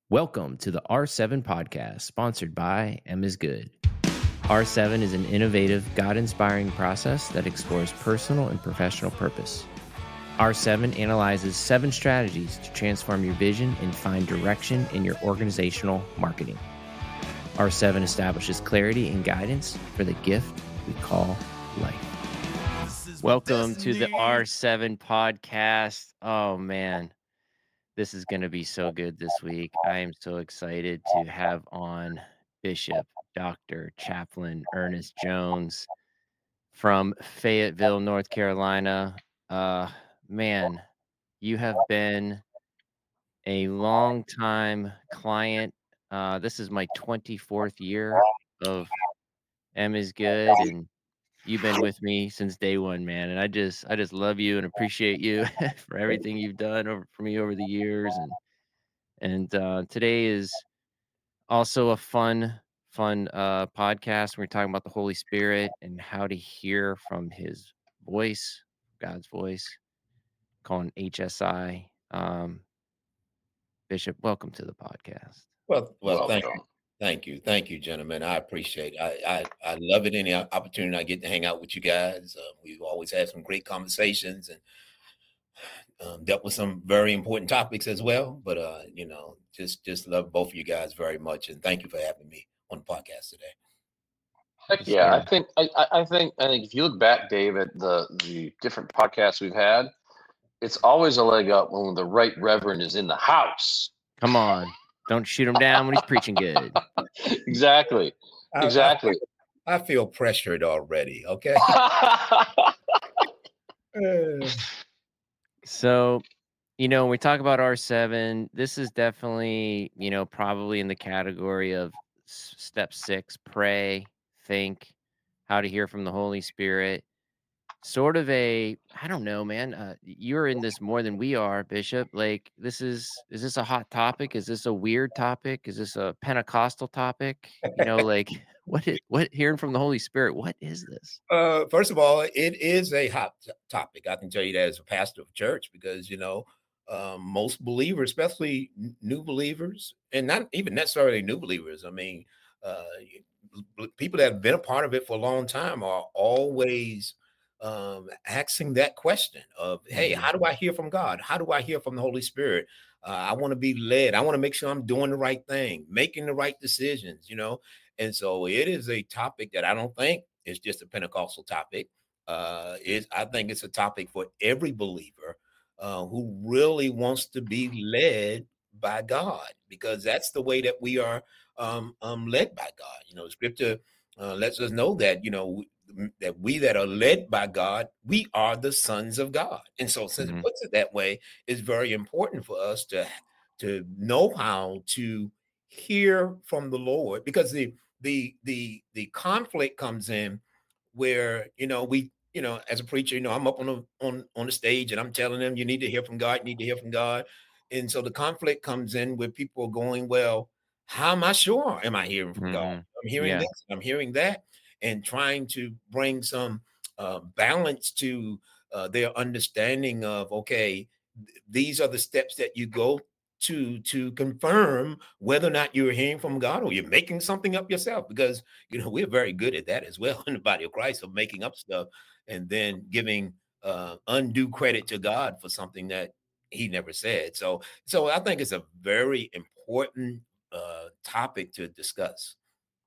Welcome to the R7 podcast, sponsored by M is Good. R7 is an innovative, God-inspiring process that explores personal and professional purpose. R7 analyzes 7 strategies to transform your vision and find direction in your organizational marketing. R7 establishes clarity and guidance for the gift we call life. Welcome to the R7 podcast. Oh, man. This is going to be so good this week. I am so excited to have on Bishop Dr. Chaplain Ernest Jones from Fayetteville, North Carolina. Man, you have been a long time client. This is my 24th year of M is Good, and you've been with me since day one, man. And I just love you and appreciate you for everything you've done for me over the years. And today is also a fun podcast. We're talking about the Holy Spirit and how to hear from His voice, God's voice, calling HSI. Bishop, welcome to the podcast. Well, thank you, gentlemen. I appreciate it. I love it. Any opportunity I get to hang out with you guys. We've always had some great conversations and dealt with some very important topics as well. But just love both of you guys very much, and thank you for having me on the podcast today. Heck yeah, I think if you look back, Dave, at the different podcasts we've had, it's always a leg up when the right reverend is in the house. Come on, don't shoot him down when he's preaching good. Exactly. I feel pressured already. Okay. So, when we talk about R7, this is definitely, probably in the category of step 6, pray, think, how to hear from the Holy Spirit. Sort of I don't know, man. You're in this more than we are, Bishop. Like, is this a hot topic? Is this a weird topic? Is this a Pentecostal topic? What hearing from the Holy Spirit? What is this? First of all, it is a hot topic. I can tell you that as a pastor of church, because most believers, especially new believers, and not even necessarily new believers. I mean, people that have been a part of it for a long time are always asking that question of, hey, how do I hear from God? How do I hear from the Holy Spirit? I want to be led. I want to make sure I'm doing the right thing, making the right decisions, And so it is a topic that I don't think is just a Pentecostal topic. I think it's a topic for every believer who really wants to be led by God, because that's the way that we are led by God. Scripture lets us know that, that we that are led by God, we are the sons of God. And so since it puts it that way, it's very important for us to know how to hear from the Lord, because the conflict comes in where, as a preacher, I'm up on the stage and I'm telling them, you need to hear from God, you need to hear from God. And so the conflict comes in where people are going, well, how am I sure? Am I hearing from God? I'm hearing this, I'm hearing that, and trying to bring some balance to their understanding of, okay, these are the steps that you go to confirm whether or not you're hearing from God or you're making something up yourself, because we're very good at that as well in the body of Christ, of making up stuff and then giving undue credit to God for something that He never said. So I think it's a very important topic to discuss.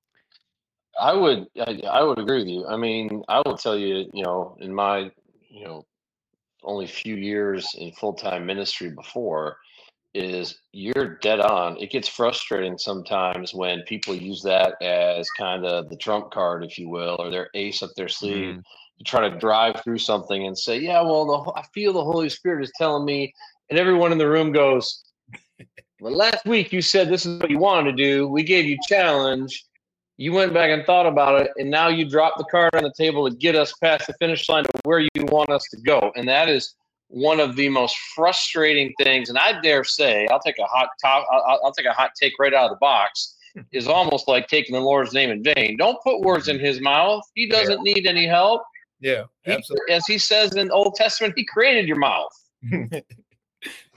I would agree with you. I mean, I will tell you, in my only few years in full-time ministry before, is you're dead on. It gets frustrating sometimes when people use that as kind of the trump card, if you will, or their ace up their sleeve to try to drive through something and say, yeah, well, I feel the Holy Spirit is telling me, and everyone in the room goes, well, last week you said this is what you wanted to do. We gave you challenge. You went back and thought about it, and now you dropped the card on the table to get us past the finish line to where you want us to go. And that is one of the most frustrating things, and I dare say, I'll take a hot take right out of the box, is almost like taking the Lord's name in vain. Don't put words in His mouth. He doesn't need any help. Yeah, absolutely. As He says in the Old Testament, He created your mouth.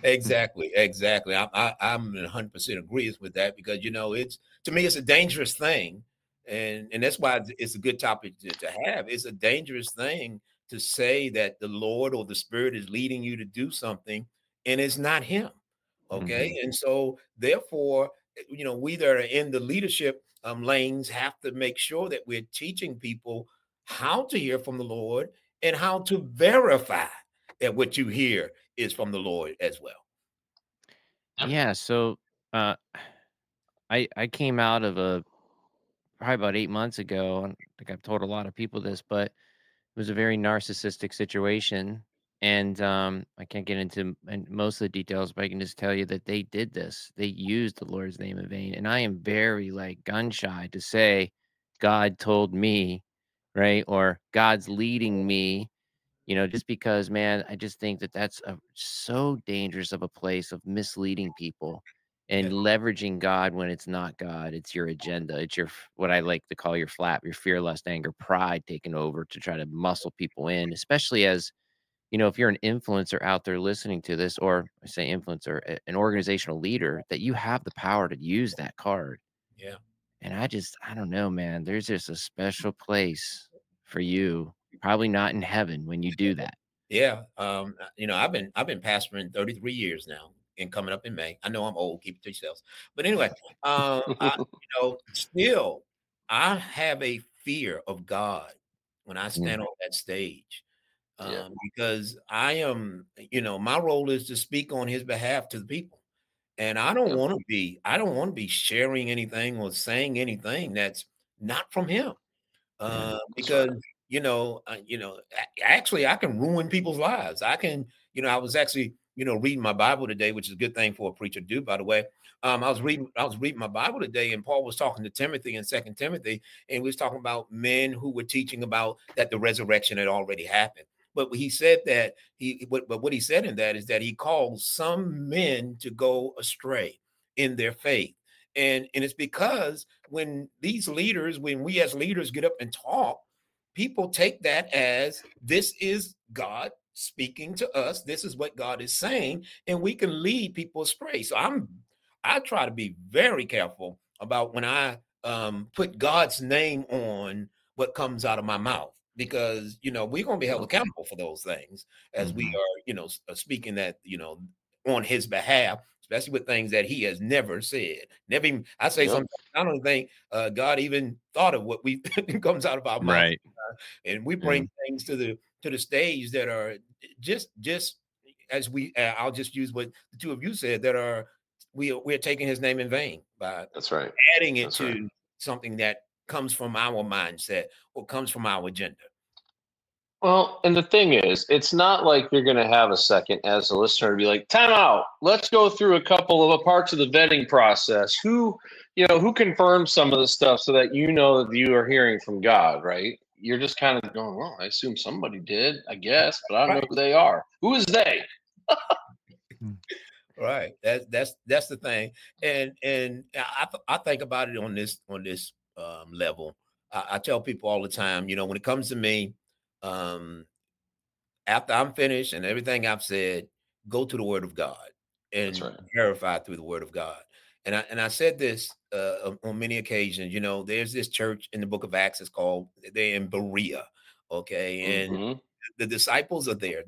Exactly, exactly. I'm in 100% agrees with that because it's to me it's a dangerous thing, and that's why it's a good topic to have. It's a dangerous thing to say that the Lord or the Spirit is leading you to do something, and it's not Him. Okay, Mhm. and so therefore, we that are in the leadership lanes have to make sure that we're teaching people how to hear from the Lord and how to verify that what you hear is from the Lord as well. Yep. Yeah, so, uh, I came out of a probably about 8 months ago, and I think I've told a lot of people this, but it was a very narcissistic situation, and, I can't get into most of the details, but I can just tell you that they did this. They used the Lord's name in vain, and I am very, like, gun shy to say, "God told me," right? Or, "God's leading me," just because, man, I just think that that's so dangerous of a place of misleading people and Yeah. leveraging God when it's not God. It's your agenda. It's what I like to call your flap, your fear, lust, anger, pride taking over to try to muscle people in, especially as, if you're an influencer out there listening to this, or I say influencer, an organizational leader, that you have the power to use that card. Yeah. And I don't know, man. There's just a special place for you, probably not in heaven when you do that. Yeah. I've been pastoring 33 years now and coming up in May. I know I'm old, keep it to yourselves. But anyway, still I have a fear of God when I Mm, stand on that stage. Yeah. Because my role is to speak on his behalf to the people. And I don't want to be sharing anything or saying anything that's not from him. yeah. That's right. Because actually, I can ruin people's lives. I was actually reading my Bible today, which is a good thing for a preacher to do, by the way. I was reading my Bible today, and Paul was talking to Timothy in Second Timothy, and he was talking about men who were teaching about that the resurrection had already happened. But he said that but what he said in that is that he called some men to go astray in their faith, and it's because when we as leaders get up and talk, people take that as this is God speaking to us. This is what God is saying, and we can lead people astray. So I try to be very careful about when I put God's name on what comes out of my mouth, because we're going to be held Yep. accountable for those things as we Mhm. are speaking that on his behalf, especially with things that he has never said. Never even, I say Yep. sometimes I don't think God even thought of what we comes out of our mouth, Right. and we Yeah. bring things to the stage that are just as I'll just use what the two of you said, that are we're taking his name in vain by That's right. adding it That's right. to something that comes from our mindset or comes from our agenda. Well, and the thing is, it's not like you're going to have a second as a listener to be like, time out. Let's go through a couple of parts of the vetting process. Who confirms some of the stuff so that you know that you are hearing from God, right? You're just kind of going, well, I assume somebody did, I guess, but I don't know Right. who they are. Who is they? Mm. Right. That's the thing. And I think about it on this level. I tell people all the time, when it comes to me, um, after I'm finished and everything I've said, go to the Word of God That's and right. verify through the Word of God. And I said this on many occasions. There's this church in the Book of Acts. It's called they're in Berea, okay, and Mm-hmm. the disciples are there.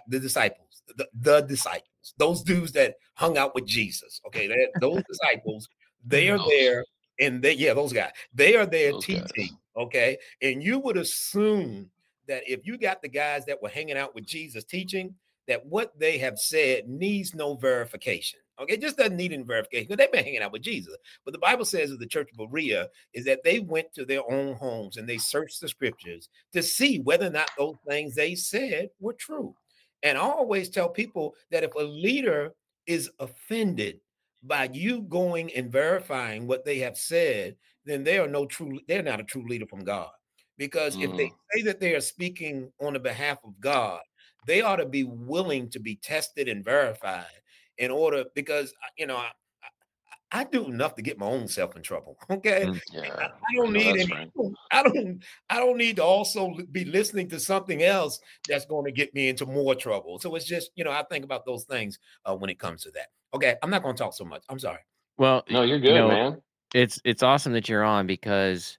The disciples, those dudes that hung out with Jesus. Okay, those disciples, they are Those there, and yeah, those guys, they are there those guys. teaching. Okay, and you would assume that if you got the guys that were hanging out with Jesus teaching, that what they have said needs no verification. Okay, it just doesn't need any verification because they've been hanging out with Jesus. But the Bible says of the church of Berea is that they went to their own homes and they searched the scriptures to see whether or not those things they said were true. And I always tell people that if a leader is offended by you going and verifying what they have said, then they're not a true leader from God. Because if they Mm, say that they are speaking on the behalf of God, they ought to be willing to be tested and verified in order, because I do enough to get my own self in trouble. Okay. I Yeah, I I don't know need that's any, right. I don't need to also be listening to something else that's going to get me into more trouble. So it's just, I think about those things when it comes to that. Okay. I'm not going to talk so much. I'm sorry. Well, No, you're good, man. it's awesome that you're on because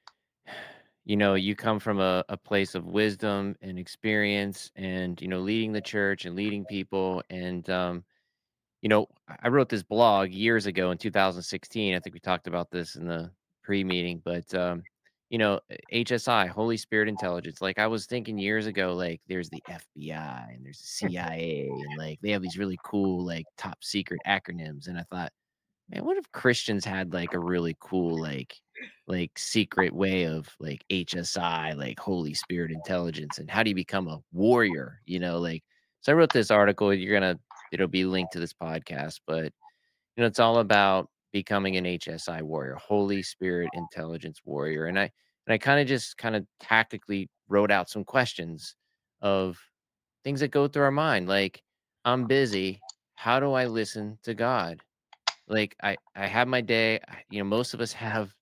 you come from a place of wisdom and experience and leading the church and leading people and I wrote this blog years ago in 2016. I think we talked about this in the pre-meeting, but HSI, Holy Spirit Intelligence. Like I was thinking years ago, like there's the FBI and there's the CIA, and like they have these really cool, like top secret acronyms. And I thought, man, what if Christians had like a really cool, like secret way of like HSI, like Holy Spirit Intelligence, and how do you become a warrior? Like so I wrote this article. It'll be linked to this podcast, but it's all about becoming an HSI warrior, Holy Spirit Intelligence warrior. And I kind of tactically wrote out some questions of things that go through our mind. Like, I'm busy. How do I listen to God? Like I have my day. Most of us have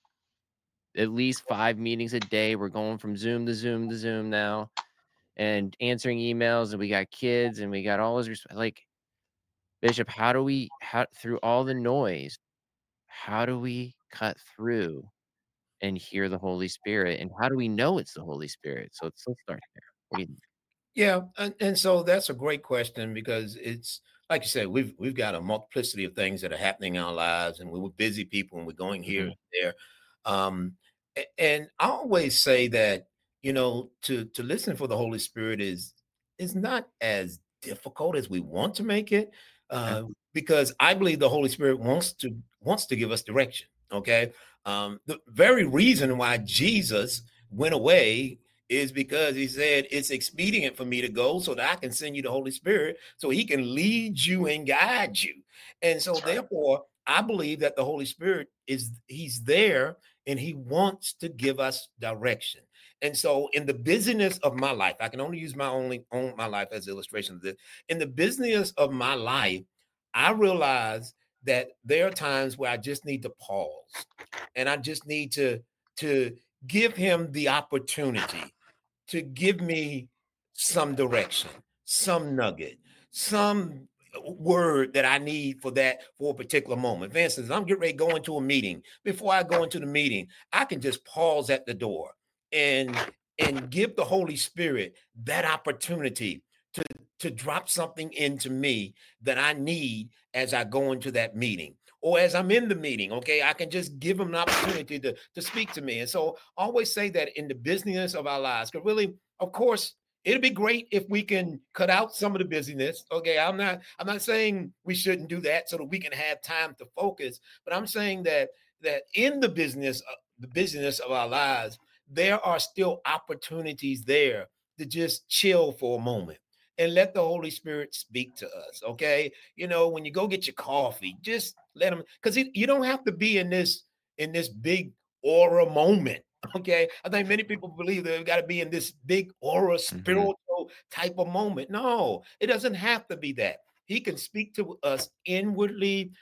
at least 5 meetings a day. We're going from Zoom to Zoom to Zoom now and answering emails, and we got kids and we got all those like Bishop, how through all the noise, how do we cut through and hear the Holy Spirit? And how do we know it's the Holy Spirit? So let's start there. What do you think? Yeah, and so that's a great question because it's like you said, we've got a multiplicity of things that are happening in our lives, and we were busy people, and we're going here Mhm, and there. And I always say that to listen for the Holy Spirit is not as difficult as we want to make it, okay. because I believe the Holy Spirit wants to give us direction. Okay, the very reason why Jesus went away is because he said it's expedient for me to go so that I can send you the Holy Spirit so he can lead you and guide you. And so That's right. therefore, I believe that the Holy Spirit he's there and he wants to give us direction. And so in the busyness of my life, I can only use my life as illustration of this. In the busyness of my life, I realize that there are times where I just need to pause and I just need to give him the opportunity to give me some direction, some nugget, some word that I need for a particular moment. For instance, I'm getting ready to go into a meeting. Before I go into the meeting, I can just pause at the door and give the Holy Spirit that opportunity to drop something into me that I need as I go into that meeting or as I'm in the meeting. Okay, I can just give him an opportunity to speak to me. And so I always say that in the business of our lives, because really, of course, it'd be great if we can cut out some of the busyness. Okay, I'm not saying we shouldn't do that so that we can have time to focus, but I'm saying that in the business of our lives, there are still opportunities there to just chill for a moment and let the Holy Spirit speak to us. Okay, when you go get your coffee, just let him, because you don't have to be in this big aura moment. Okay, I think many people believe they've got to be in this big aura Mhm. spiritual type of moment. No, it doesn't have to be that. He can speak to us inwardly,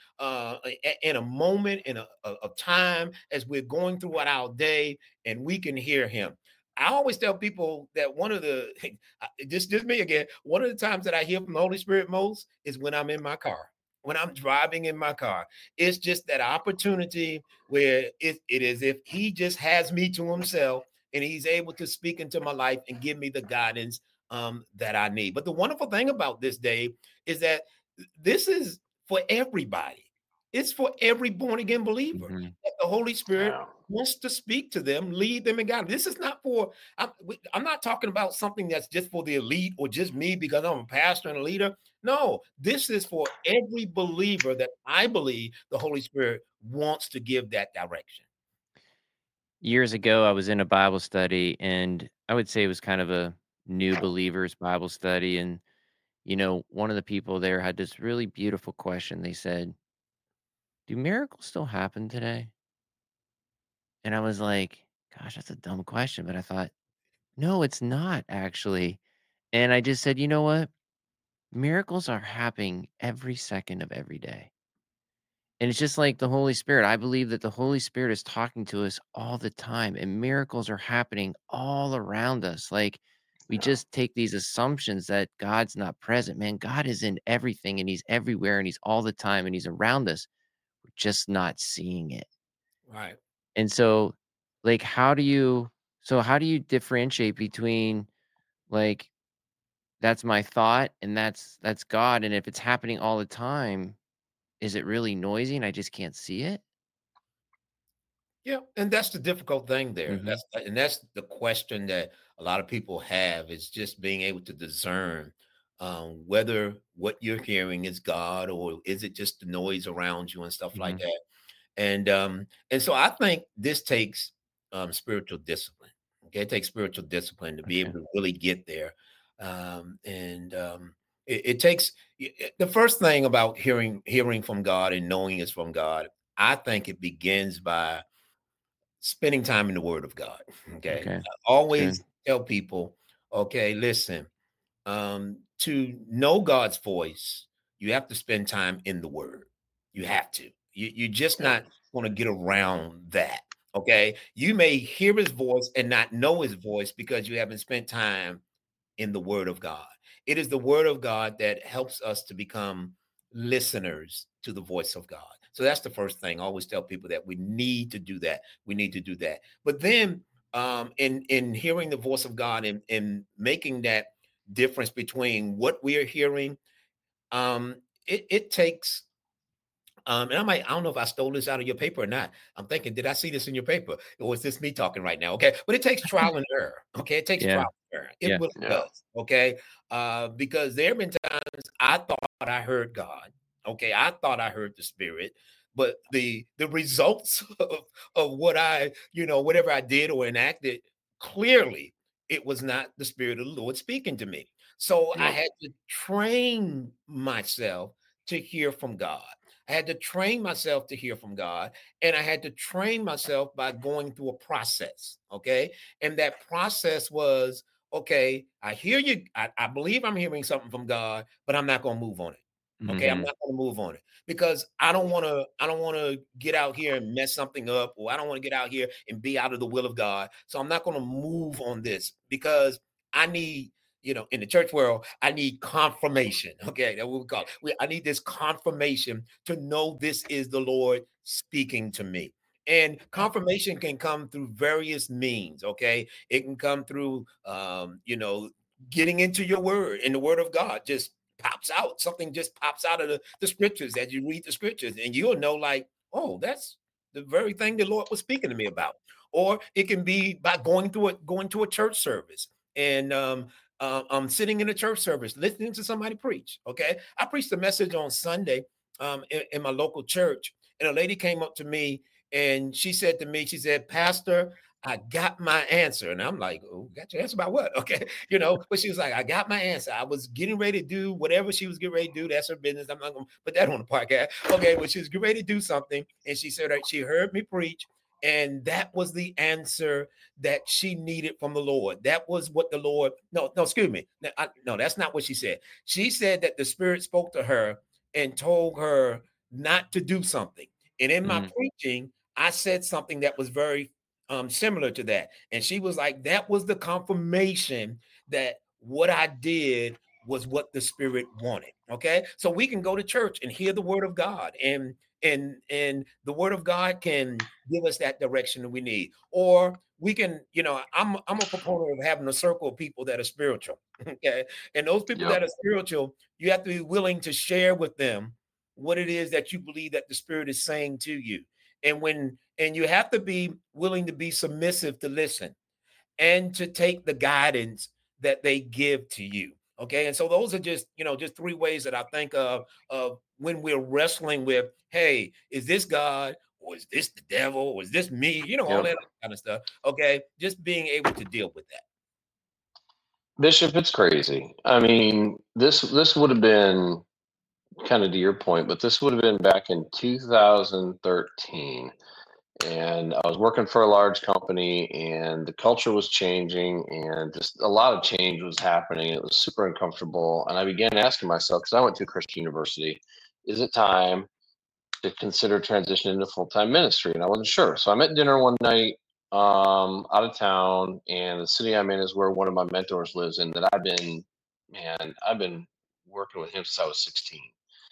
in a moment, in a time as we're going throughout our day, and we can hear him. I always tell people that one of the just me again. One of the times that I hear from the Holy Spirit most is when I'm in my car. When I'm driving in my car, it's just that opportunity where it is if he just has me to himself and he's able to speak into my life and give me the guidance that I need. But the wonderful thing about this day is that this is for everybody. It's for every born again believer. Mhm. That the Holy Spirit Yeah. wants to speak to them, lead them, and guide them. This is not for. I'm not talking about something that's just for the elite or just me because I'm a pastor and a leader. No, this is for every believer that I believe the Holy Spirit wants to give that direction. Years ago, I was in a Bible study, and I would say it was kind of a new believers Bible study. And, one of the people there had this really beautiful question. They said, "Do miracles still happen today?" And I was like, gosh, that's a dumb question. But I thought, no, it's not actually. And I just said, you know what? Miracles are happening every second of every day. And it's just like the Holy Spirit. I believe that the Holy Spirit is talking to us all the time, and miracles are happening all around us. Like, we Yeah. just take these assumptions that God's not present. Man, God is in everything, and He's everywhere, and He's all the time, and He's around us. We're just not seeing it. Right. And so, like, how do you differentiate between, like, that's my thought and that's God, and if it's happening all the time, is it really noisy and I just can't see it? Yeah, and that's the difficult thing there. Mhm. That's the question that a lot of people have is just being able to discern whether what you're hearing is God or is it just the noise around you and stuff like Mhm. that. And so I think this takes spiritual discipline. Okay, it takes spiritual discipline to be Okay. able to really get there. And it takes the first thing about hearing from God and knowing it's from God. I think it begins by spending time in the Word of God. Okay, Okay. I That's good. always tell people, okay, listen, to know God's voice, you have to spend time in the Word. You have to. You're just Yep. not going to get around that. Okay, you may hear His voice and not know His voice because you haven't spent time in the Word of God. It is the Word of God that helps us to become listeners to the voice of God. So that's the first thing. I always tell people that we need to do that. We need to do that. But then, in hearing the voice of God and making that difference between what we are hearing, it takes and I don't know if I stole this out of your paper or not. I'm thinking, did I see this in your paper? Or is this me talking right now? Okay. But it takes trial and error. Okay. It takes Yeah. trial and error. It Yeah. really Yeah. does. Okay. Because there have been times I thought I heard God. Okay. I thought I heard the Spirit. But the results of what whatever I did or enacted, clearly it was not the Spirit of the Lord speaking to me. So I Yep. had to train myself to hear from God. I had to train myself to hear from God, and I had to train myself by going through a process. Okay. And that process was okay, I hear you. I believe I'm hearing something from God, but I'm not going to move on it. Okay. I'm Mhm. not going to move on it because I don't want to get out here and mess something up, or I don't want to get out here and be out of the will of God. So I'm not going to move on this because I need, in the church world, I need confirmation. Okay, that's what we call it. I need this confirmation to know this is the Lord speaking to me. And confirmation can come through various means. Okay, it can come through, getting into your word, and the word of God just pops out. Something just pops out of the scriptures as you read the scriptures, and you'll know, like, oh, that's the very thing the Lord was speaking to me about. Or it can be by going to a church service and I'm sitting in a church service listening to somebody preach. Okay. I preached a message on Sunday in my local church, and a lady came up to me and she said to me, she said, Pastor, I got my answer. And I'm like, oh, got your answer about what? Okay. But she was like, I got my answer. I was getting ready to do whatever she was getting ready to do. That's her business. I'm not going to put that on the podcast. Okay. But she was getting ready to do something. And she said that she heard me preach. And that was the answer that she needed from the Lord. That was what the Lord, no, excuse me. No, that's not what she said. She said that the Spirit spoke to her and told her not to do something. And in my Mhm. preaching, I said something that was very similar to that. And she was like, that was the confirmation that what I did was what the Spirit wanted. Okay. So we can go to church and hear the word of God, and the word of God can give us that direction that we need. Or we can, I'm a proponent of having a circle of people that are spiritual. Okay. And those people Yep. that are spiritual, you have to be willing to share with them what it is that you believe that the Spirit is saying to you. And you have to be willing to be submissive to listen and to take the guidance that they give to you. Okay. And so those are just three ways that I think of when we're wrestling with, hey, is this God, or is this the devil, or is this me? All Yep. that kind of stuff. Okay. Just being able to deal with that. Bishop, it's crazy. I mean, this would have been kind of to your point, but this would have been back in 2013. And I was working for a large company, and the culture was changing, and just a lot of change was happening. It was super uncomfortable. And I began asking myself, because I went to a Christian university, is it time to consider transitioning into full-time ministry, and I wasn't sure. So I'm at dinner one night out of town, and the city I'm in is where one of my mentors lives in that I've been working with him since I was 16.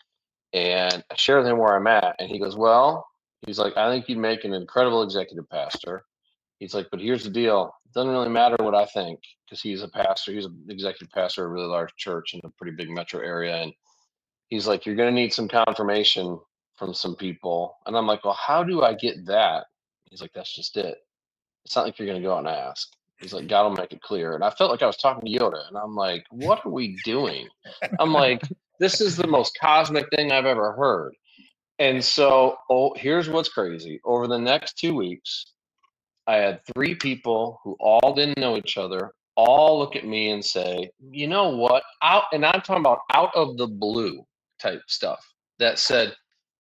And I share with him where I'm at, and he goes, well, he's like, I think you'd make an incredible executive pastor. He's like, but here's the deal. It doesn't really matter what I think, because he's a pastor. He's an executive pastor of a really large church in a pretty big metro area. And he's like, you're going to need some confirmation from some people. And I'm like, well, how do I get that? He's like, that's just it. It's not like you're going to go out and ask. He's like, God will make it clear. And I felt like I was talking to Yoda. And I'm like, what are we doing? I'm like, this is the most cosmic thing I've ever heard. And so, here's what's crazy. Over the next 2 weeks, I had 3 people who all didn't know each other, all look at me and say, you know what? And I'm talking about out of the blue type stuff that said,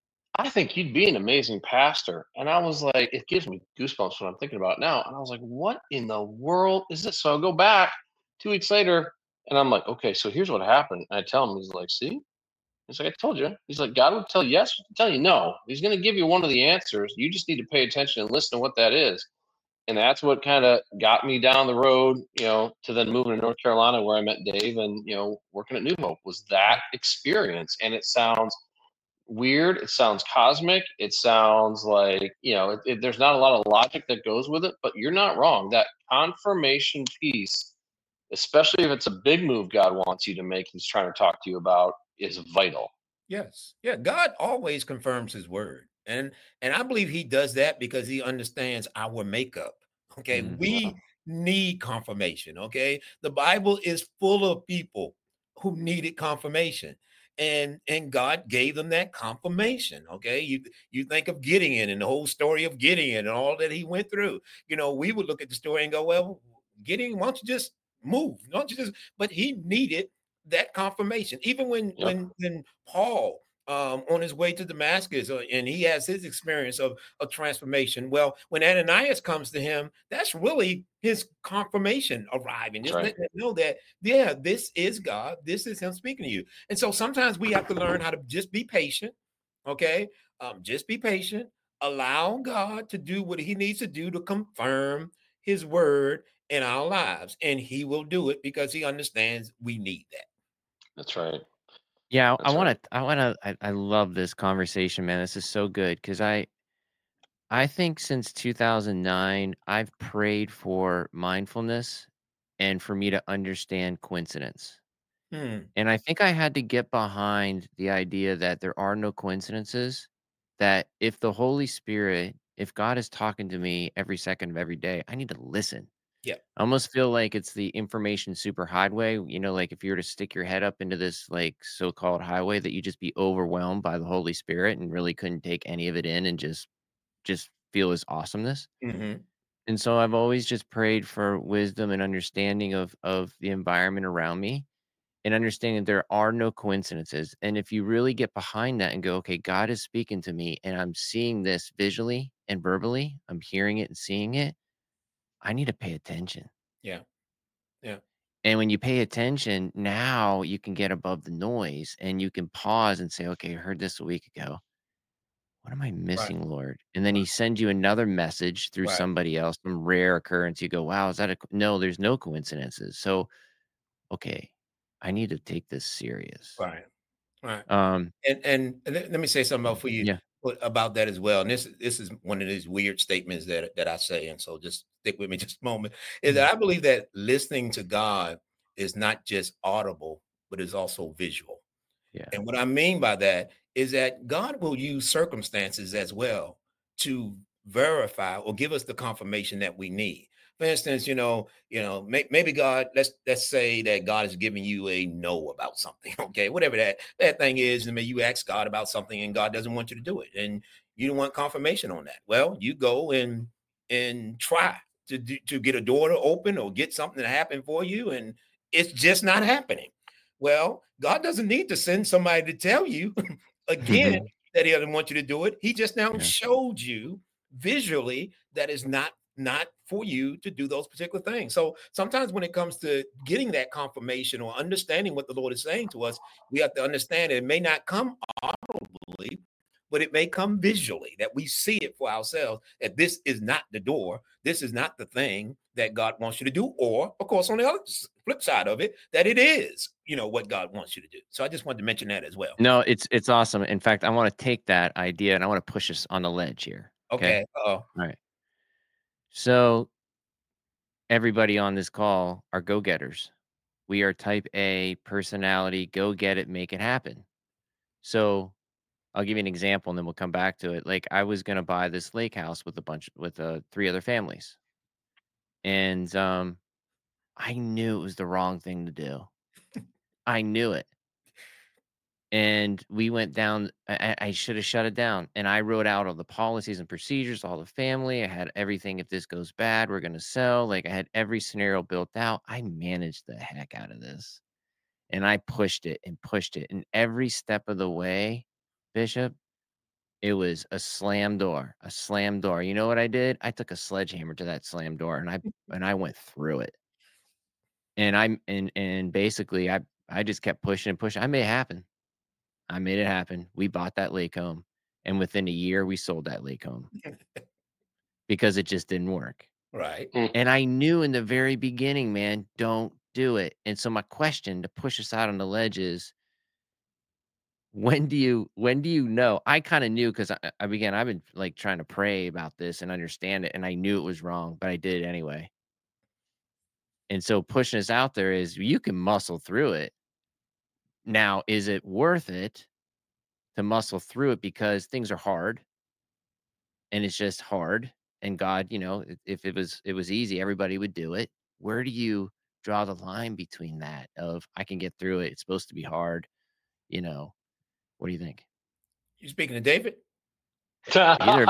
I think you'd be an amazing pastor. And I was like, it gives me goosebumps when I'm thinking about it now. And I was like, what in the world is this? So I go back 2 weeks later and I'm like, okay, so here's what happened. And I tell him, he's like, see? He's like, I told you. He's like, God will tell you yes, tell you no. He's going to give you one of the answers. You just need to pay attention and listen to what that is. And that's what kind of got me down the road, to then moving to North Carolina where I met Dave and, working at New Hope was that experience. And it sounds weird. It sounds cosmic. It sounds like, there's not a lot of logic that goes with it, but you're not wrong. That confirmation piece, especially if it's a big move God wants you to make, he's trying to talk to you about, is vital. Yes. Yeah. God always confirms his word. And I believe he does that because he understands our makeup. Okay. We need confirmation. Okay. The Bible is full of people who needed confirmation. And God gave them that confirmation. Okay. You think of Gideon and the whole story of Gideon and all that he went through. We would look at the story and go, well, Gideon, why don't you just move? Why don't you just, but he needed that confirmation. Even when Paul on his way to Damascus, and he has his experience of transformation. Well, when Ananias comes to him, that's really his confirmation arriving. Just letting him know that, yeah, this is God. This is him speaking to you. And so sometimes we have to learn how to just be patient. Okay. Just be patient. Allow God to do what he needs to do to confirm his word in our lives. And he will do it because he understands we need that. That's right. Yeah, I love this conversation, man. This is so good because I think since 2009, I've prayed for mindfulness and for me to understand coincidence. And I think I had to get behind the idea that there are no coincidences, that if the Holy Spirit, if God is talking to me every second of every day, I need to listen. Yeah. I almost feel like it's the information superhighway, like if you were to stick your head up into this like so-called highway that you just be overwhelmed by the Holy Spirit and really couldn't take any of it in and just feel his awesomeness. And so I've always just prayed for wisdom and understanding of the environment around me and understanding there are no coincidences. And if you really get behind that and go, okay, God is speaking to me and I'm seeing this visually and verbally, I'm hearing it and seeing it, I need to pay attention. Yeah. Yeah. And when you pay attention, now you can get above the noise and you can pause and say, okay, I heard this a week ago. What am I missing, Lord? And then he sends you another message through somebody else, some rare occurrence. You go, wow, is that no, there's no coincidences. So, okay, I need to take this serious. Right. And let me say something else for you about that as well. And this is one of these weird statements that I say. And so just stick with me just a moment. Is that I believe that listening to God is not just audible, but is also visual. Yeah. And what I mean by that is that God will use circumstances as well to verify or give us the confirmation that we need. For instance, maybe God, let's say that God is giving you a no about something, okay, whatever that thing is, and maybe you ask God about something and God doesn't want you to do it, and you don't want confirmation on that. Well, you go and try to get a door to open or get something to happen for you, and it's just not happening. Well, God doesn't need to send somebody to tell you again that he doesn't want you to do it. He just now showed you visually that is not for you to do those particular things. So sometimes when it comes to getting that confirmation or understanding what the Lord is saying to us, we have to understand it may not come audibly, but it may come visually, that we see it for ourselves, that this is not the door, this is not the thing that God wants you to do. Or, of course, on the other flip side of it, that it is, what God wants you to do. So I just wanted to mention that as well. No, it's awesome. In fact, I want to take that idea and I want to push us on the ledge here. Okay. All right. So everybody on this call are go-getters. We are type A personality, go get it, make it happen. So I'll give you an example and then we'll come back to it. Like I was going to buy this lake house with 3 other families. And I knew it was the wrong thing to do. I knew it. And we went down. I should have shut it down. And I wrote out all the policies and procedures, all the family. I had everything. If this goes bad, we're going to sell. Like I had every scenario built out. I managed the heck out of this. And I pushed it and pushed it. And every step of the way, Bishop, it was a slam door, a slam door. You know what I did? I took a sledgehammer to that slam door and I went through it. And basically I just kept pushing and pushing. I made it happen. I made it happen. We bought that lake home. And within a year, we sold that lake home because it just didn't work. Right. And I knew in the very beginning, man, don't do it. And so my question to push us out on the ledge is, when do you know? I kind of knew because I've been like trying to pray about this and understand it. And I knew it was wrong, but I did it anyway. And so pushing us out there is you can muscle through it. Now, is it worth it to muscle through it because things are hard and it's just hard? And God, if it was easy, everybody would do it. Where do you draw the line between that of I can get through it? It's supposed to be hard. What do you think? You speaking to David? Either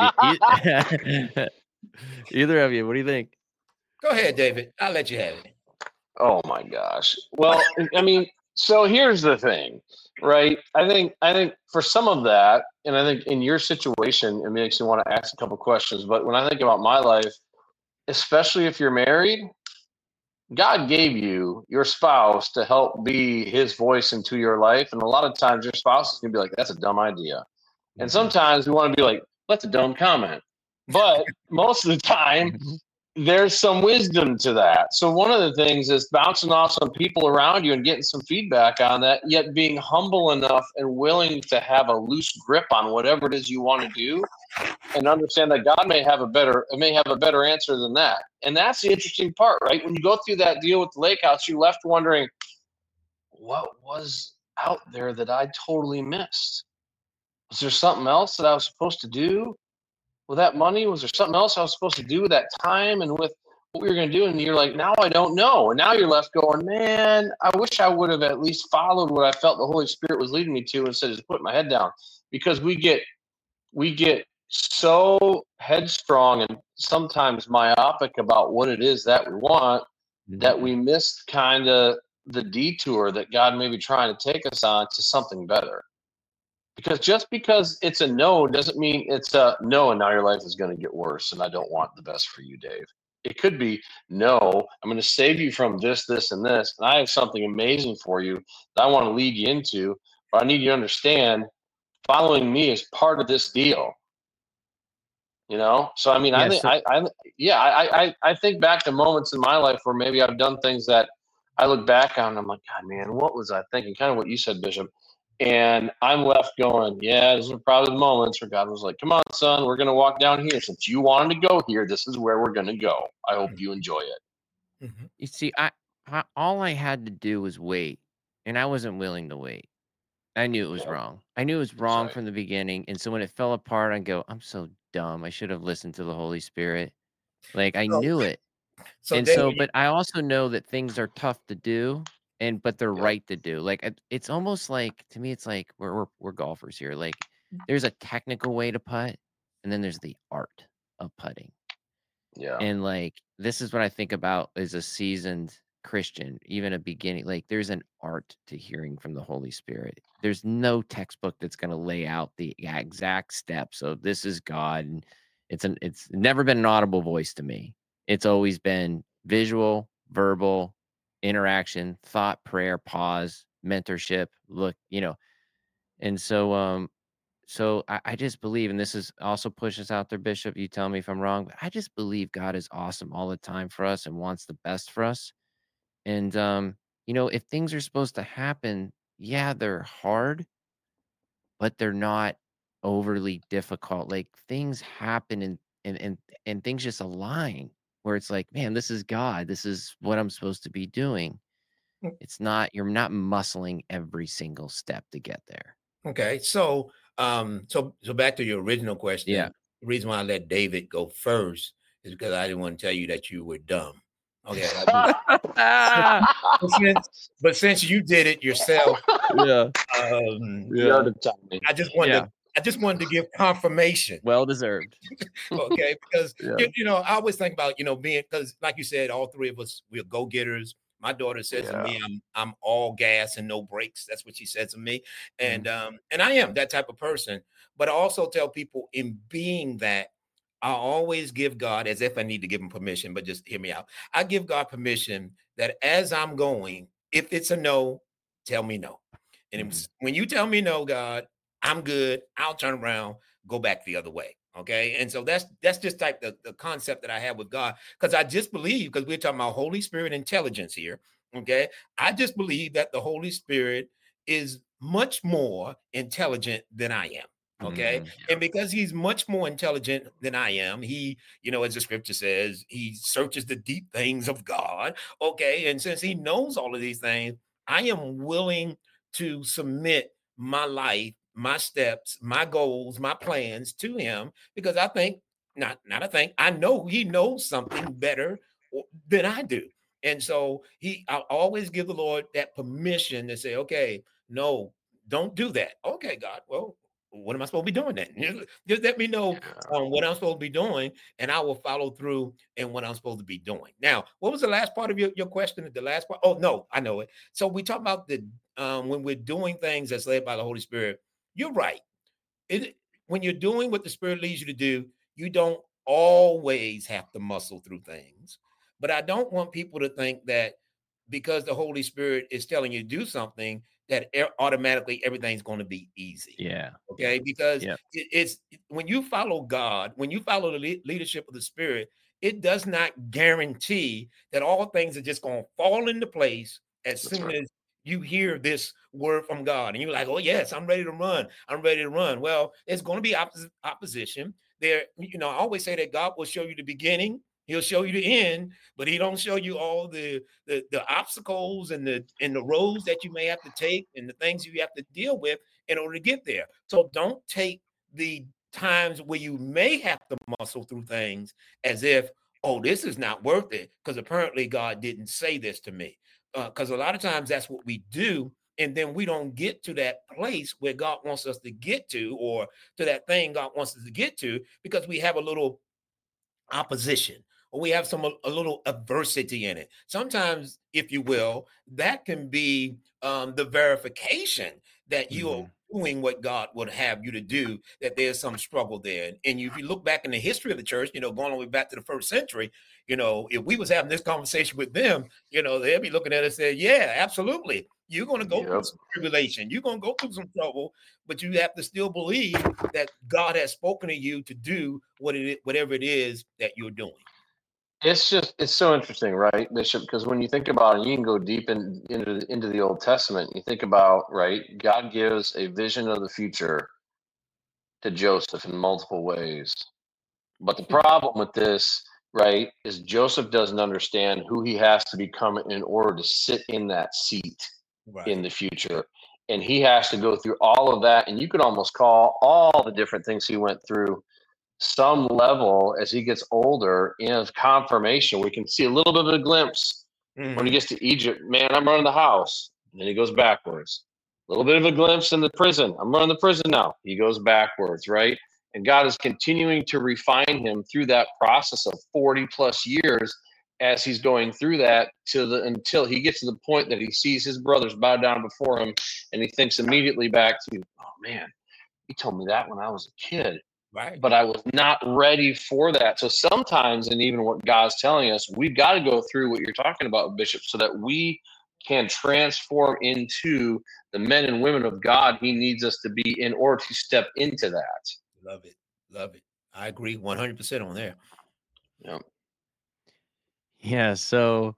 of you. What do you think? Go ahead, David. I'll let you have it. Oh my gosh. Well, I mean, so here's the thing, right? I think for some of that, and I think in your situation, it makes me want to ask a couple questions. But when I think about my life, especially if you're married, God gave you your spouse to help be his voice into your life. And a lot of times your spouse is going to be like, that's a dumb idea. And sometimes we want to be like, that's a dumb comment. But most of the time, there's some wisdom to that. So one of the things is bouncing off some people around you and getting some feedback on that, yet being humble enough and willing to have a loose grip on whatever it is you want to do, and understand that God may have a better answer than that. And that's the interesting part, right? When you go through that deal with the lake house, you're left wondering, what was out there that I totally missed? Was there something else that I was supposed to do with that money? Was there something else I was supposed to do with that time and with what we were going to do? And you're like, now I don't know. And now you're left going, man, I wish I would have at least followed what I felt the Holy Spirit was leading me to instead of just putting my head down. Because we get so headstrong and sometimes myopic about what it is that we want that we miss kind of the detour that God may be trying to take us on to something better. Because just because it's a no doesn't mean it's a no and now your life is going to get worse and I don't want the best for you, Dave. It could be, no, I'm going to save you from this, this, and this. And I have something amazing for you that I want to lead you into. But I need you to understand following me is part of this deal. So I mean, I think back to moments in my life where maybe I've done things that I look back on and I'm like, God, man, what was I thinking? Kind of what you said, Bishop. And I'm left going, yeah, those are probably the moments where God was like, come on, son, we're going to walk down here. Since you wanted to go here, this is where we're going to go. I hope you enjoy it. You see, I all I had to do was wait, and I wasn't willing to wait. I knew it was wrong. I knew it was wrong from the beginning. And so when it fell apart, I go, I'm so dumb. I should have listened to the Holy Spirit. Like I knew it. But I also know that things are tough to do. But they're right to do. Like it's almost like, to me, it's like we're golfers here. Like there's a technical way to putt, and then there's the art of putting. Yeah. And like this is what I think about as a seasoned Christian, even a beginning. Like there's an art to hearing from the Holy Spirit. There's no textbook that's going to lay out the exact steps of this is God, and it's never been an audible voice to me. It's always been visual, verbal, interaction, thought, prayer, pause, mentorship, look, and so So I just believe, and this is also pushes out there, Bishop. You tell me if I'm wrong, but I just believe God is awesome all the time for us and wants the best for us. And if things are supposed to happen, yeah, they're hard, but they're not overly difficult. Like things happen and things just align where it's like, man, this is God. This is what I'm supposed to be doing. It's not, you're not muscling every single step to get there. Okay. So so back to your original question. Yeah. The reason why I let David go first is because I didn't want to tell you that you were dumb. Okay. But since you did it yourself, Yeah. I just wanted to give confirmation. Well deserved. Okay, because I always think about being, because like you said, all three of us, we're go-getters. My daughter says to me, I'm all gas and no brakes. That's what she says to me. And I am that type of person. But I also tell people, in being that, I always give God, as if I need to give him permission, but just hear me out. I give God permission that as I'm going, if it's a no, tell me no. And when you tell me no, God, I'm good. I'll turn around, go back the other way. Okay. And so that's just like the concept that I have with God. Because I just believe, because we're talking about Holy Spirit intelligence here. Okay. I just believe that the Holy Spirit is much more intelligent than I am. Okay. And because he's much more intelligent than I am, he, as the scripture says, he searches the deep things of God. Okay. And since he knows all of these things, I am willing to submit my life, my steps, my goals, my plans to him, because I think, I know he knows something better than I do. And so I always give the Lord that permission to say, okay, no, don't do that. Okay, God, well, what am I supposed to be doing then? Just let me know what I'm supposed to be doing, and I will follow through in what I'm supposed to be doing. Now, what was the last part of your question? The last part? Oh, no, I know it. So we talk about when we're doing things that's led by the Holy Spirit. You're right. When you're doing what the Spirit leads you to do, you don't always have to muscle through things. But I don't want people to think that because the Holy Spirit is telling you to do something, that automatically everything's going to be easy. Yeah. Okay. Because it's when you follow God, when you follow the leadership of the Spirit, it does not guarantee that all things are just going to fall into place as soon as you hear this word from God. And you're like, oh, yes, I'm ready to run. I'm ready to run. Well, it's going to be opposition. There, I always say that God will show you the beginning. He'll show you the end, but he don't show you all the obstacles and the roads that you may have to take and the things you have to deal with in order to get there. So don't take the times where you may have to muscle through things as if, oh, this is not worth it, because apparently God didn't say this to me. Because a lot of times that's what we do. And then we don't get to that place where God wants us to get to, or to that thing God wants us to get to, because we have a little opposition, or we have a little adversity in it. Sometimes, if you will, that can be the verification that you are doing what God would have you to do, that there's some struggle there. And if you look back in the history of the church, going all the way back to the first century, if we was having this conversation with them, they'd be looking at us and say, yeah, absolutely. You're going to go through some tribulation. You're going to go through some trouble, but you have to still believe that God has spoken to you to do whatever it is that you're doing. It's so interesting, right, Bishop? Because when you think about it, you can go deep into the Old Testament. You think about, right, God gives a vision of the future to Joseph in multiple ways. But the problem with this, right, is Joseph doesn't understand who he has to become in order to sit in that seat in the future. And he has to go through all of that. And you could almost call all the different things he went through some level as he gets older in his confirmation. We can see a little bit of a glimpse when he gets to Egypt. Man, I'm running the house. And then he goes backwards. A little bit of a glimpse in the prison. I'm running the prison now. He goes backwards, right? And God is continuing to refine him through that process of 40 plus years as he's going through that until he gets to the point that he sees his brothers bow down before him, and he thinks immediately back to, oh man, he told me that when I was a kid. Right. But I was not ready for that. So sometimes, and even what God's telling us, we've got to go through what you're talking about, Bishop, so that we can transform into the men and women of God he needs us to be in order to step into that. Love it. Love it. I agree 100% on there. Yeah. Yeah. So,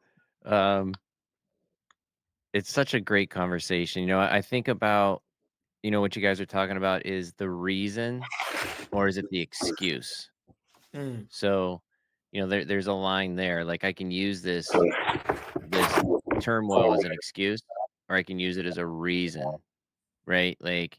it's such a great conversation. I think about, what you guys are talking about is the reason, or is it the excuse? Mm. So, there's a line there. Like, I can use this turmoil as an excuse, or I can use it as a reason, right? Like,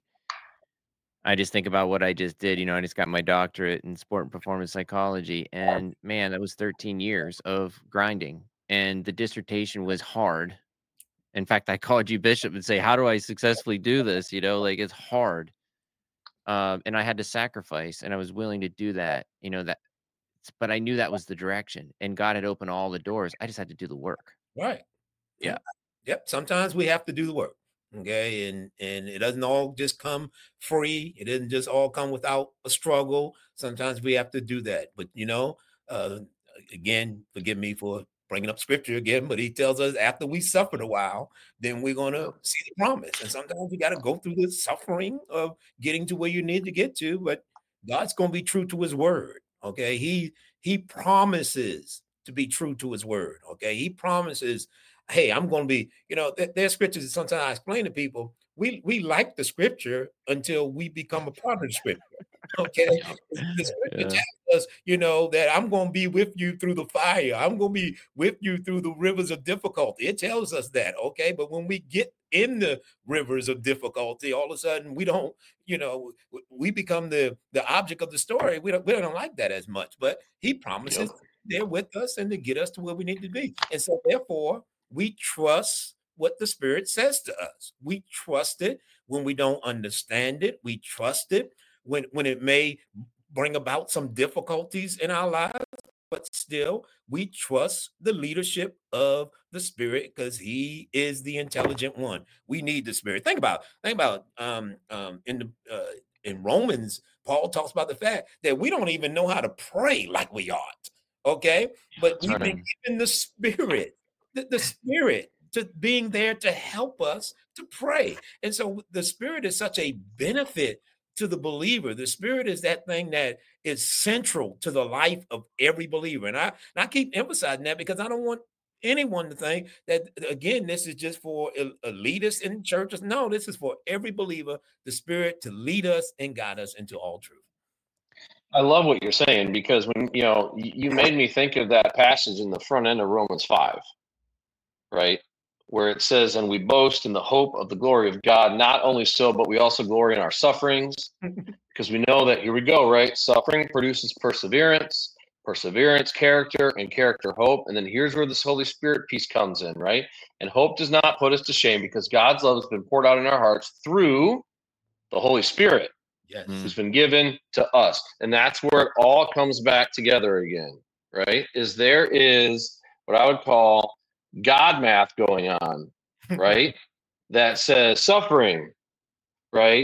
I just think about what I just did. I just got my doctorate in sport and performance psychology, and man, that was 13 years of grinding, and the dissertation was hard. In fact, I called you, Bishop, and say, "How do I successfully do this?" Like, it's hard. And I had to sacrifice, and I was willing to do that. But I knew that was the direction, and God had opened all the doors. I just had to do the work. Right. Yeah. Yep. Sometimes we have to do the work. Okay. And it doesn't all just come free. It doesn't just all come without a struggle. Sometimes we have to do that. But uh, again, forgive me for bringing up scripture again, but he tells us after we suffered a while, then we're going to see the promise. And sometimes you got to go through the suffering of getting to where you need to get to, but God's going to be true to his word. Okay. He promises to be true to his word. Okay. He promises, hey, I'm going to be, there's scriptures that sometimes I explain to people. We like the scripture until we become a part of the scripture. Okay. The scripture Yeah. tells us, that I'm going to be with you through the fire. I'm going to be with you through the rivers of difficulty. It tells us that. Okay. But when we get in the rivers of difficulty, all of a sudden we don't, we become the object of the story. We don't like that as much, but he promises they're with us and to get us to where we need to be. And so therefore, we trust what the Spirit says to us. We trust it when we don't understand it. We trust it when it may bring about some difficulties in our lives, but still we trust the leadership of the Spirit because he is the intelligent one. We need the Spirit. Think about in Romans, Paul talks about the fact that we don't even know how to pray like we ought. Okay, but we've been given the Spirit. The Spirit to being there to help us to pray. And so the Spirit is such a benefit to the believer. The Spirit is that thing that is central to the life of every believer. And I keep emphasizing that because I don't want anyone to think that, again, this is just for elitists in churches. No, this is for every believer, the Spirit to lead us and guide us into all truth. I love what you're saying because when you made me think of that passage in the front end of Romans 5, right? Where it says, and we boast in the hope of the glory of God. Not only so, but we also glory in our sufferings because we know that, here we go, right? Suffering produces perseverance, perseverance, character, and character, hope. And then here's where this Holy Spirit piece comes in, right? And hope does not put us to shame because God's love has been poured out in our hearts through the Holy Spirit. Yes. Who's been given to us. And that's where it all comes back together again, right? There is what I would call God math going on, right? That says suffering, right?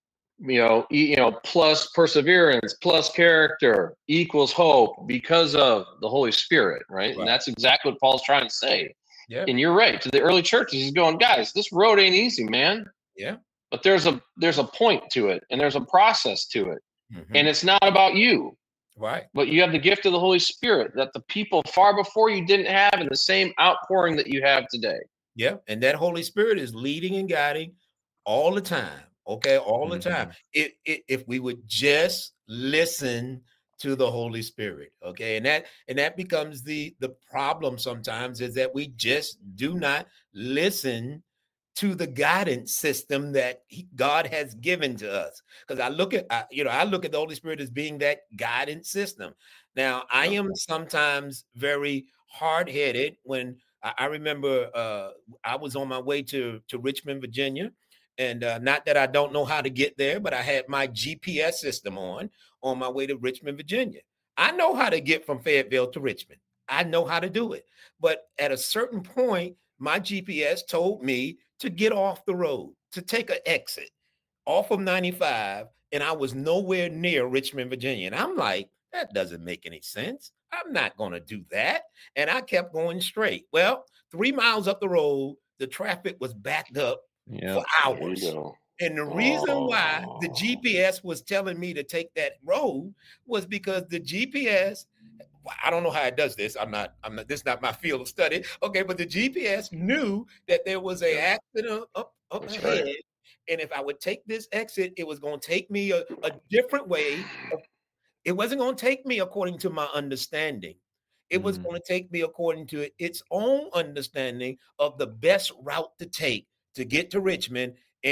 Plus perseverance, plus character equals hope because of the Holy Spirit, right? And that's exactly what Paul's trying to say. Yeah. And you're right. To the early churches, he's going, guys, this road ain't easy, man. Yeah. But there's a point to it, and there's a process to it, and it's not about you, right? But you have the gift of the Holy Spirit that the people far before you didn't have, and the same outpouring that you have today. Yeah, and that Holy Spirit is leading and guiding all the time. Okay, all the time. If we would just listen to the Holy Spirit, okay, and that becomes the problem sometimes is that we just do not listen to the guidance system that God has given to us. Because I look at the Holy Spirit as being that guidance system. Now, I am sometimes very hard-headed when I remember I was on my way to Richmond, Virginia. And not that I don't know how to get there, but I had my GPS system on my way to Richmond, Virginia. I know how to get from Fayetteville to Richmond. I know how to do it. But at a certain point, my GPS told me to get off the road, to take an exit off of 95, and I was nowhere near Richmond, Virginia. And I'm like, that doesn't make any sense. I'm not going to do that. And I kept going straight. Well, 3 miles up the road, the traffic was backed up for Yep. There you hours. go. And the reason why the Oh, GPS was telling me to take that road was because the GPS, I don't know how it does this. I'm not, this is not my field of study. Okay, but the GPS knew that there was a yeah, accident up that's ahead. right. And if I would take this exit, it was going to take me a different way. It wasn't going to take me according to my understanding. It was Mm, going to take me according to its own understanding of the best route to take to get to Richmond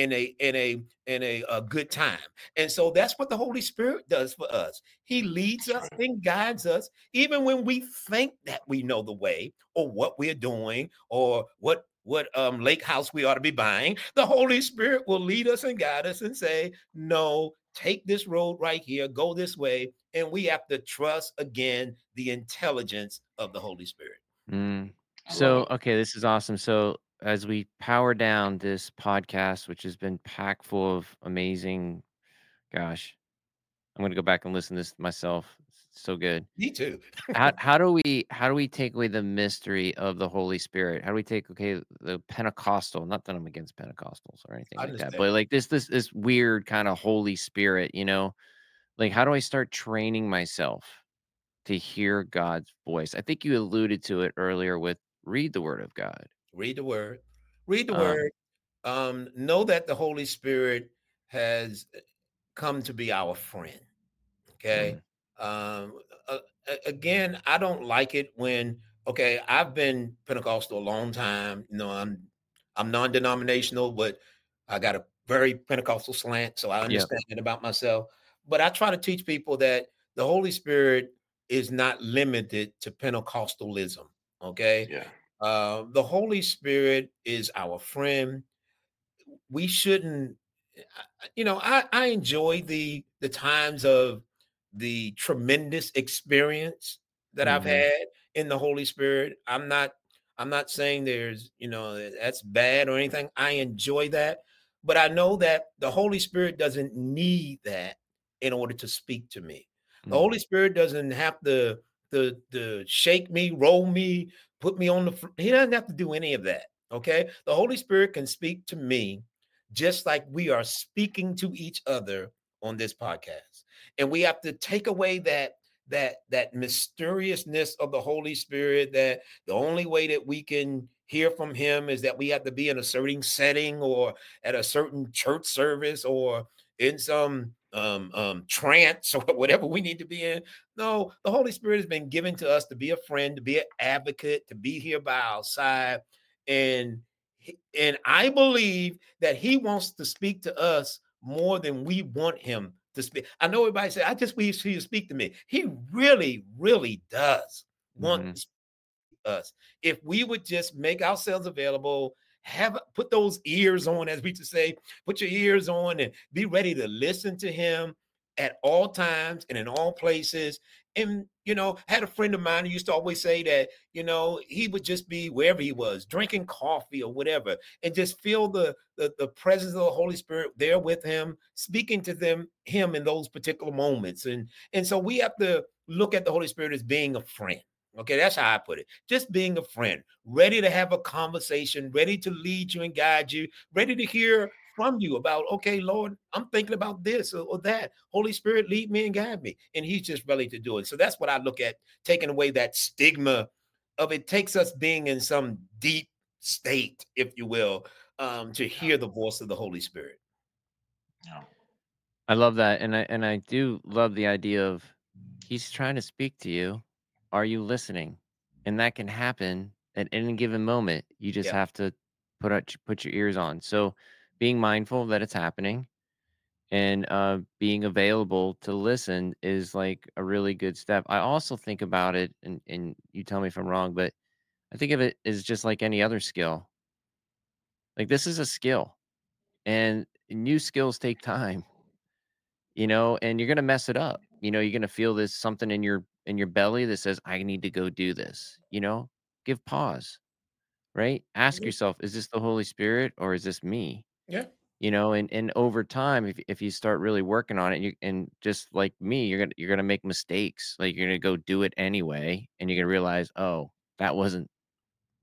in a good time. And so that's what the Holy Spirit does for us. He leads That's us right. and guides us even when we think that we know the way or what we're doing or what lake house we ought to be buying. The Holy Spirit will lead us and guide us and say, no, take this road right here, go this way. And we have to trust again the intelligence of the Holy Spirit. mm. I love So, it. okay, this is awesome. So, as we power down this podcast, which has been packed full of amazing, gosh, I'm gonna go back and listen to this myself. It's so good. Me too. How do we take away the mystery of the Holy Spirit? How do we take the Pentecostal? Not that I'm against Pentecostals or anything I like that, understand. but like this weird kind of Holy Spirit, like how do I start training myself to hear God's voice? I think you alluded to it earlier with read the Word of God. Read the word. Read the Um, word. Know that the Holy Spirit has come to be our friend. Okay. mm, Um, Again, I don't like it when, okay, I've been Pentecostal a long time. I'm non-denominational, but I got a very Pentecostal slant, so I yep. understand it about myself. But I try to teach people that the Holy Spirit is not limited to Pentecostalism. Okay. Yeah. The Holy Spirit is our friend. We shouldn't, I enjoy the times of the tremendous experience that I've Hmm. had in the Holy Spirit. I'm not saying there's, that's bad or anything. I enjoy that, but I know that the Holy Spirit doesn't need that in order to speak to me. The Mm, Holy Spirit doesn't have to shake me, roll me, put me on he doesn't have to do any of that. Okay? The Holy Spirit can speak to me just like we are speaking to each other on this podcast. And we have to take away that mysteriousness of the Holy Spirit, that the only way that we can hear from him is that we have to be in a certain setting or at a certain church service or in some trance or whatever we need to be in. No, the Holy Spirit has been given to us to be a friend, to be an advocate, to be here by our side. And and I believe that he wants to speak to us more than we want him to speak. I know everybody say, I just wish he would speak to me. He really, really does want hmm. to speak to us. If we would just make ourselves available, put those ears on, as we used to say, put your ears on and be ready to listen to him at all times and in all places. And had a friend of mine who used to always say that, he would just be wherever he was, drinking coffee or whatever, and just feel the presence of the Holy Spirit there with him, speaking to him in those particular moments. And so we have to look at the Holy Spirit as being a friend. Okay, that's how I put it. Just being a friend, ready to have a conversation, ready to lead you and guide you, ready to hear from you about, okay, Lord, I'm thinking about this or that. Holy Spirit, lead me and guide me. And he's just ready to do it. So that's what I look at, taking away that stigma of it takes us being in some deep state, if you will, to Yeah. hear the voice of the Holy Spirit. Yeah. I love that, and I do love the idea of he's trying to speak to you. Are you listening? And that can happen at any given moment. You just Yeah. have to put your ears on. So, being mindful that it's happening and being available to listen is like a really good step. I also think about it, and you tell me if I'm wrong, but I think of it as just like any other skill. Like this is a skill, and new skills take time. And you're gonna mess it up. You're gonna feel this something in your belly that says, I need to go do this. Give pause, right? Ask Mhm. yourself, is this the Holy Spirit or is this me? Yeah. And over time, if you start really working on it, and just like me, you're gonna make mistakes. Like you're gonna go do it anyway, and you're gonna realize, oh, that wasn't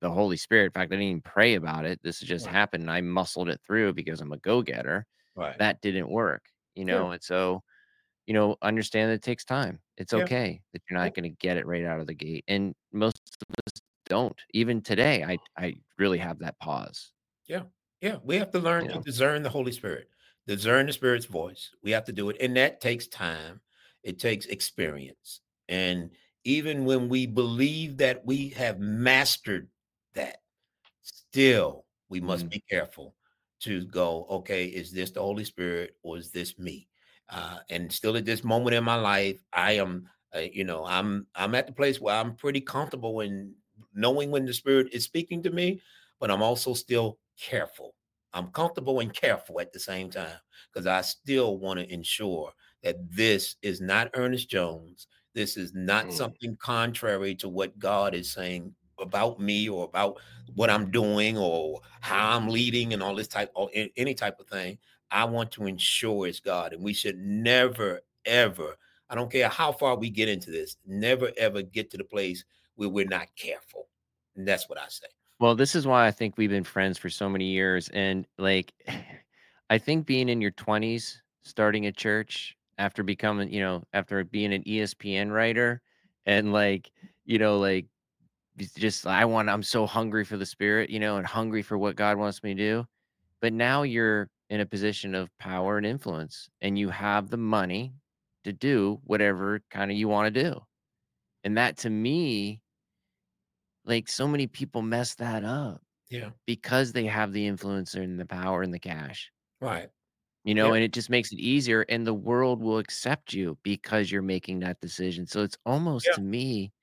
the Holy Spirit. In fact, I didn't even pray about it. This just Right. happened, and I muscled it through because I'm a go-getter. Right. That didn't work, Yeah. and so, understand that it takes time. It's Yeah. okay that you're Yeah. not gonna get it right out of the gate, and most don't. Even today, I really have that pause, Yeah. Yeah. We have to learn you to know? discern the Holy Spirit, discern the Spirit's voice. We have to do it. And that takes time, it takes experience. And even when we believe that we have mastered that, still we must Mm, be careful to go, okay, is this the Holy Spirit or is this me? And still at this moment in my life, I am, I'm at the place where I'm pretty comfortable in knowing when the Spirit is speaking to me, but I'm also still careful. I'm comfortable and careful at the same time because I still want to ensure that this is not Ernest Jones. This is not Mm. something contrary to what God is saying about me or about what I'm doing or how I'm leading and all this type or any type of thing. I want to ensure it's God. And we should never, ever, I don't care how far we get into this, never, ever get to the place where we're not careful. And that's what I say. well, this is why I think we've been friends for so many years, and, like, I think being in your 20s, starting a church after becoming after being an ESPN writer and, like, it's just I'm so hungry for the Spirit, and hungry for what God wants me to do. But now you're in a position of power and influence, and you have the money to do whatever kinda you wanna do. And that to me, like, so many people mess that up Yeah. because they have the influence and the power and the cash, Right. Yeah. and it just makes it easier, and the world will accept you because you're making that decision. So it's almost Yeah. to me,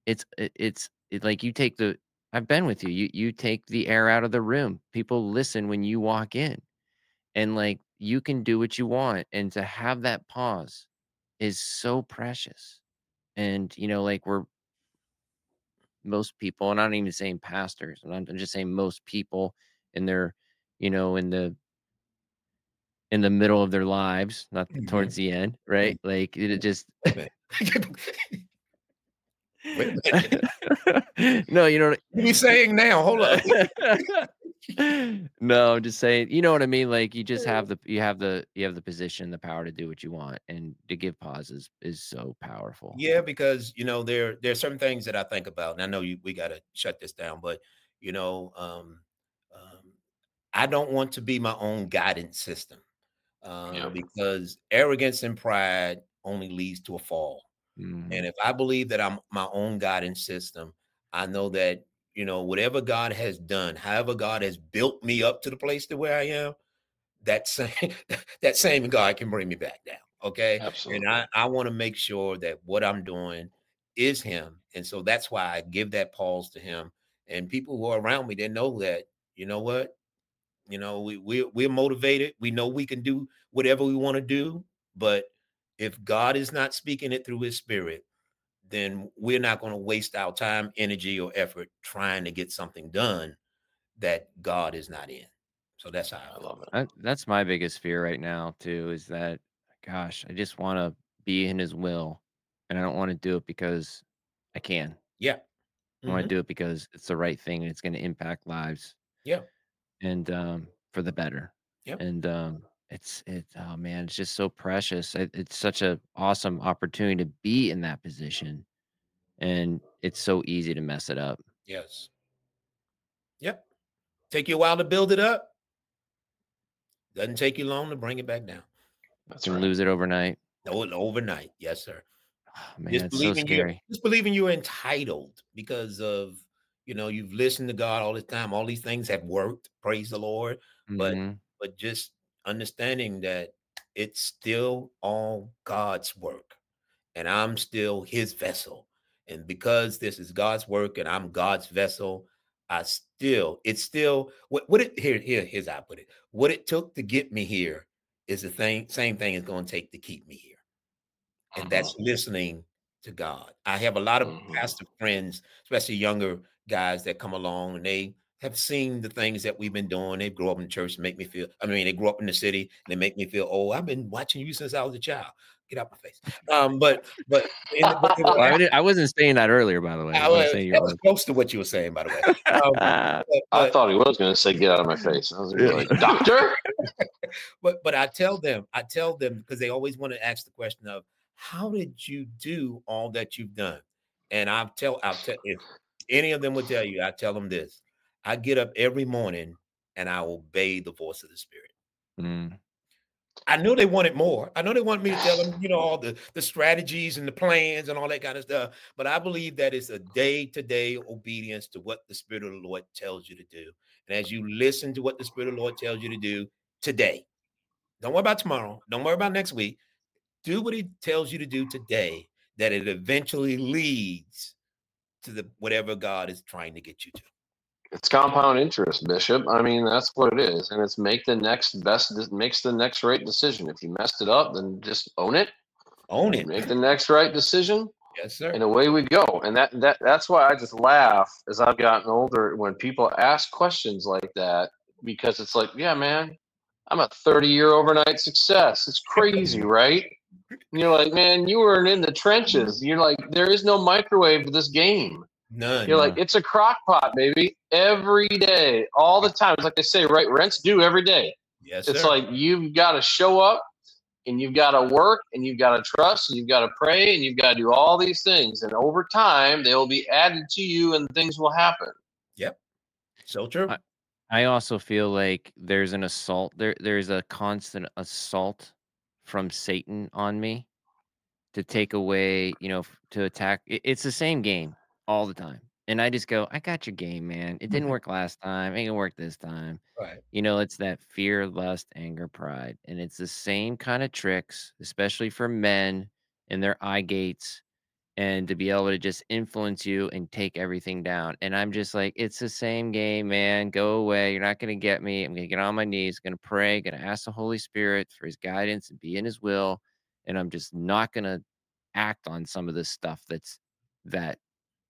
it's like you take the I've been with you. You take the air out of the room. People listen when you walk in, and, like, you can do what you want, and to have that pause is so precious. And, like, we're most people, and I'm not even saying pastors, I'm just saying most people in their, in the middle of their lives, not Mhm. towards the end, Mhm. right? Like, it just Wait a minute. Wait a minute. No, you know what What are you saying now? Hold up. No, I'm just saying, you know what I mean? Like, you just have the position, the power to do what you want, and to give pauses is so powerful. Yeah, because there are certain things that I think about, and I know we got to shut this down, but you know, um, um, I don't want to be my own guidance system Yeah. because arrogance and pride only leads to a fall. And Mhm. if I believe that I'm my own guidance system, I know that whatever God has done, however God has built me up to the place to where I am, that same that same God can bring me back down. Okay. And Absolutely. I want to make sure that what I'm doing is him. And so that's why I give that pause to him. And people who are around me, they know that, you know what? We're motivated. We know we can do whatever we want to do. But if God is not speaking it through his spirit, then we're not going to waste our time, energy, or effort trying to get something done that God is not in. So that's how I I feel love it. about That's my biggest fear right now too, is that, gosh, I just wanna be in his will, and I don't wanna do it because I can. it. Yeah. I wanna Hmm. do it because it's the right thing, and it's gonna impact lives, Yeah. and, for the better. Yep. And, oh, man, it's just so precious. It's such a awesome opportunity to be in that position, and it's so easy to mess it up Yes. Yep. Take you a while to build it up. Doesn't take you long to bring it back down. That's and right. lose it overnight. No, overnight. Yes, sir. Oh, man, it's so You're scary. just believing you're entitled because of you've listened to God all this time. All these things have worked. Praise the Lord. But Mhm. just understanding that it's still all God's work. And I'm still his vessel. And because this is God's work and I'm God's vessel, it's still what it here's how I put it. What it took to get me here is the same thing it's going to take to keep me here. And Hmm. that's listening to God. I have a lot of Hmm. pastor friends, especially younger guys that come along and they have seen the things that we've been doing. They grew up in church and make me feel, I mean, they grew up in the city and they make me feel, oh, I've been watching you since I was a child. Get out my face. But I wasn't saying that earlier, by the way. I wasn't saying that was close to what you were saying, by the way. I thought he was going to say, "Get out of my face." I was like, "Doctor." But I tell them because they always want to ask the question of how did you do all that you've done? And I'll tell if any of them would tell you, I tell them this: I get up every morning and I obey the voice of the Spirit. Mm. I know they wanted more. I know they want me to tell them, all the strategies and the plans and all that kind of stuff. But I believe that it's a day-to-day obedience to what the Spirit of the Lord tells you to do. And as you listen to what the Spirit of the Lord tells you to do today, don't worry about tomorrow. Don't worry about next week. Do what he tells you to do today, that it eventually leads to the whatever God is trying to get you to. It's compound interest, Bishop. I mean, that's what it is. And it's makes the next right decision. If you messed it up, then just own it. Own it. Make the next right decision. Yes, sir. And away we go. And that's why I just laugh as I've gotten older when people ask questions like that, because it's like, yeah, man, I'm a 30-year overnight success. It's crazy, right? And you're like, man, you were in the trenches. You're like, there is no microwave to this game. None. You're like, it's a crock pot, baby, every day, all the time. It's like they say, right? Rent's due every day. Yes, it's sir. like you've got to show up and you've got to work and you've got to trust and you've got to pray and you've got to do all these things. And over time, they will be added to you and things will happen. Yep. So true. I also feel like there's an assault. There's a constant assault from Satan on me to take away, to attack. It's the same game all the time. And I just go, I got your game, man. It didn't work last time. Ain't gonna work this time. Right. It's that fear, lust, anger, pride. And it's the same kind of tricks, especially for men and their eye gates, and to be able to just influence you and take everything down. And I'm just like, it's the same game, man. Go away. You're not going to get me. I'm going to get on my knees, going to pray, going to ask the Holy Spirit for his guidance and be in his will. And I'm just not going to act on some of this stuff that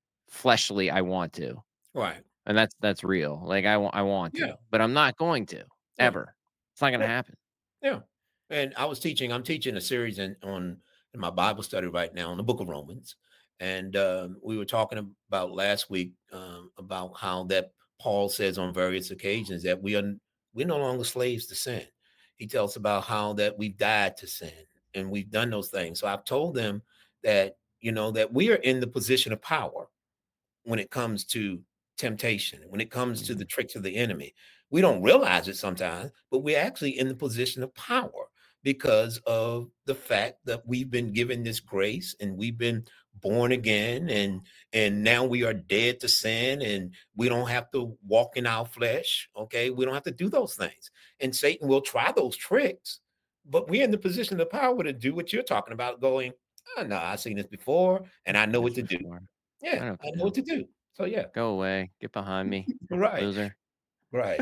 fleshly I want to. Right. And that's real. Like I want to, but I'm not going to ever. It's not going to happen. Yeah. And I'm teaching a series in my Bible study right now in the book of Romans. And we were talking about last week about how that Paul says on various occasions that we're no longer slaves to sin. He tells about how that we've died to sin and we've done those things. So I've told them that, that we are in the position of power when it comes to temptation, when it comes to the tricks of the enemy. We don't realize it sometimes, but we're actually in the position of power because of the fact that we've been given this grace and we've been born again, and now we are dead to sin, and we don't have to walk in our flesh. Okay, we don't have to do those things, and Satan will try those tricks, but we're in the position of power to do what you're talking about. Going, oh, no, I've seen this before, and I know what to do. Yeah, I know what to do. So yeah, go away, get behind me, right, loser. Right.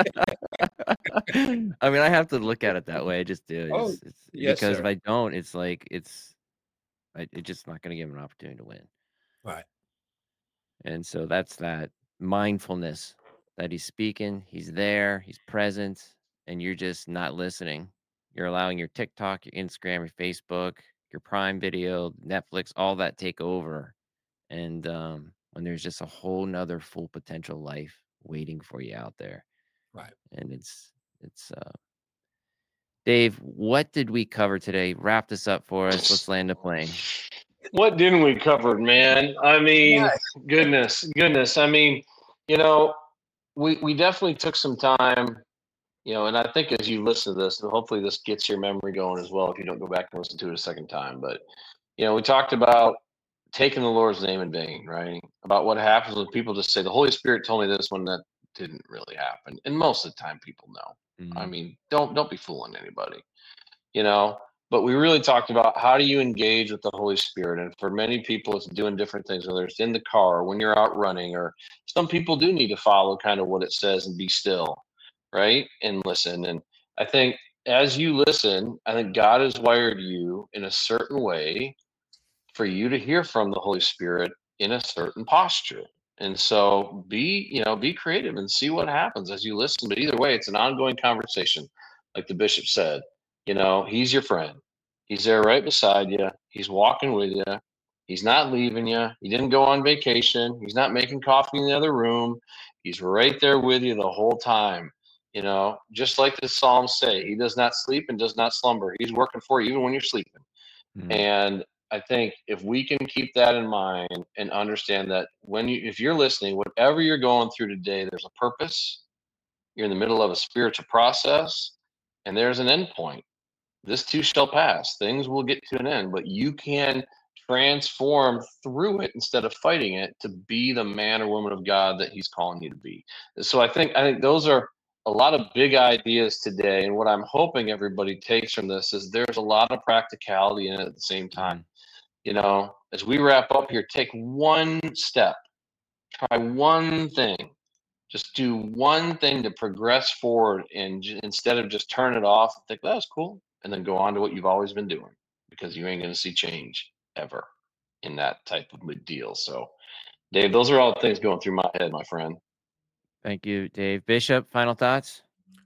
I mean, I have to look at it that way. I just do. Yes, because sir. if I don't, it's like it's just not going to give him an opportunity to win. Right. And so that's that mindfulness that he's speaking. He's there. He's present, and you're just not listening. You're allowing your TikTok, your Instagram, your Facebook, your Prime Video, Netflix, all that take over. And when there's just a whole nother full potential life waiting for you out there. Right. And it's Dave, what did we cover today? Wrap this up for us. Let's land the plane. What didn't we cover, man? I mean, goodness. I mean, we definitely took some time, and I think as you listen to this, and hopefully this gets your memory going as well if you don't go back and listen to it a second time. But, we talked about taking the Lord's name in vain, right? About what happens when people just say, the Holy Spirit told me this when that didn't really happen. And most of the time people know. I mean, don't be fooling anybody, but we really talked about how do you engage with the Holy Spirit. And for many people, it's doing different things, whether it's in the car, or when you're out running, or some people do need to follow kind of what it says and be still, right? And listen. And I think as you listen, I think God has wired you in a certain way for you to hear from the Holy Spirit in a certain posture. And so be creative and see what happens as you listen. But either way, it's an ongoing conversation. Like the bishop said, he's your friend. He's there right beside you. He's walking with you. He's not leaving you. He didn't go on vacation. He's not making coffee in the other room. He's right there with you the whole time. Just like the Psalms say, he does not sleep and does not slumber. He's working for you even when you're sleeping. And I think if we can keep that in mind and understand that if you're listening, whatever you're going through today, there's a purpose. You're in the middle of a spiritual process, and there's an end point. This too shall pass. Things will get to an end, but you can transform through it instead of fighting it to be the man or woman of God that he's calling you to be. So I think those are a lot of big ideas today. And what I'm hoping everybody takes from this is there's a lot of practicality in it at the same time. As we wrap up here, take one step, try one thing. Just do one thing to progress forward, and instead of just turn it off, think that was cool, and then go on to what you've always been doing, because you ain't going to see change ever in that type of deal. So, Dave, those are all things going through my head, my friend. Thank you, Dave. Bishop, final thoughts?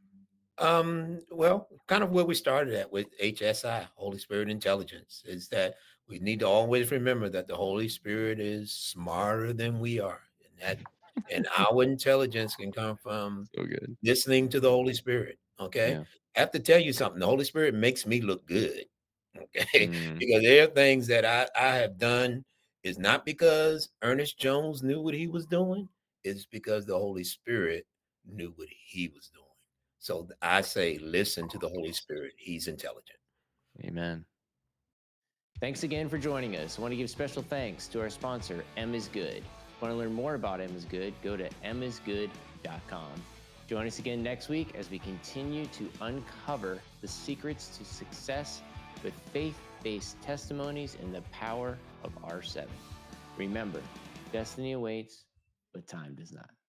Well, kind of where we started at with HSI, Holy Spirit Intelligence, is that we need to always remember that the Holy Spirit is smarter than we are, and our intelligence can come from listening to the Holy Spirit. Okay. Yeah. I have to tell you something. The Holy Spirit makes me look good. Okay. Because there are things that I have done is not because Ernest Jones knew what he was doing. It's because the Holy Spirit knew what he was doing. So I say, listen to the Holy Spirit. He's intelligent. Amen. Thanks again for joining us. I want to give special thanks to our sponsor, M is Good. Want to learn more about M is Good? Go to misgood.com. Join us again next week as we continue to uncover the secrets to success with faith-based testimonies and the power of R7. Remember, destiny awaits, but time does not.